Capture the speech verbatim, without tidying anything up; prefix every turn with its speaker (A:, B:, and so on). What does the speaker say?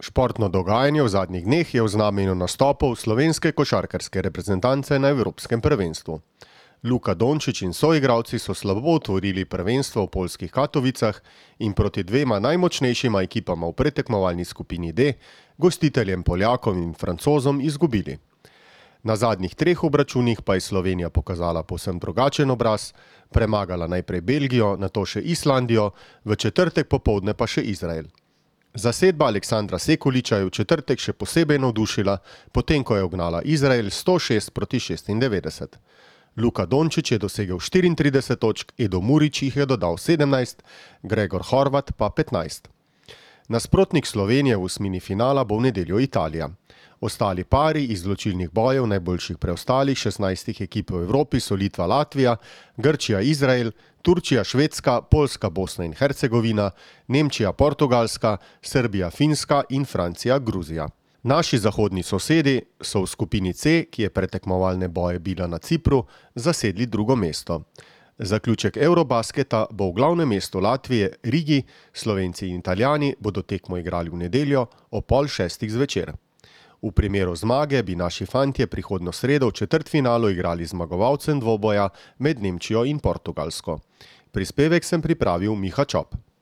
A: Športno dogajanje v zadnjih dneh je v znamenju nastopov slovenske košarkarske reprezentance na Evropskem prvenstvu. Luka Dončić in soigralci so slabo otvorili prvenstvo v poljskih Katovicah in proti dvema najmočnejšima ekipama v predtekmovalni skupini D, gostiteljem Poljakom in Francozom, izgubili. Na zadnjih treh obračunih pa je Slovenija pokazala povsem drugačen obraz, premagala najprej Belgijo, nato še Islandijo, v četrtek popoldne pa še Izrael. Zasedba Aleksandra Sekulića je v četrtek še posebej navdušila, potem ko je ugnala Izrael sto šest proti šestindevetdeset. Luka Dončić je dosegel štiriintrideset točk, Edo Murić jih je dodal sedemnajst, Gregor Horvat pa petnajst. Nasprotnik Slovenije v osmini finala bo v nedeljo Italija. Ostali pari iz izločilnih bojev najboljših preostalih šestnajstih ekip v Evropi so Litva, Latvija, Grčija, Izrael, Turčija, Švedska, Poljska, Bosna in Hercegovina, Nemčija, Portugalska, Srbija, Finska in Francija, Gruzija. Naši zahodni sosedi so v skupini C, ki je predtekmovalne boje bila na Cipru, zasedli drugo mesto. Zaključek Eurobasketa bo v glavnem mestu Latvije, Rigi, Slovenci in Italijani bodo tekmo igrali v nedeljo ob pol šestih zvečer. V primeru zmage bi naši fantje prihodnjo sredo v četrtfinalu igrali zmagovalcem dvoboja med Nemčijo in Portugalsko. Prispevek sem pripravil Miha Čop.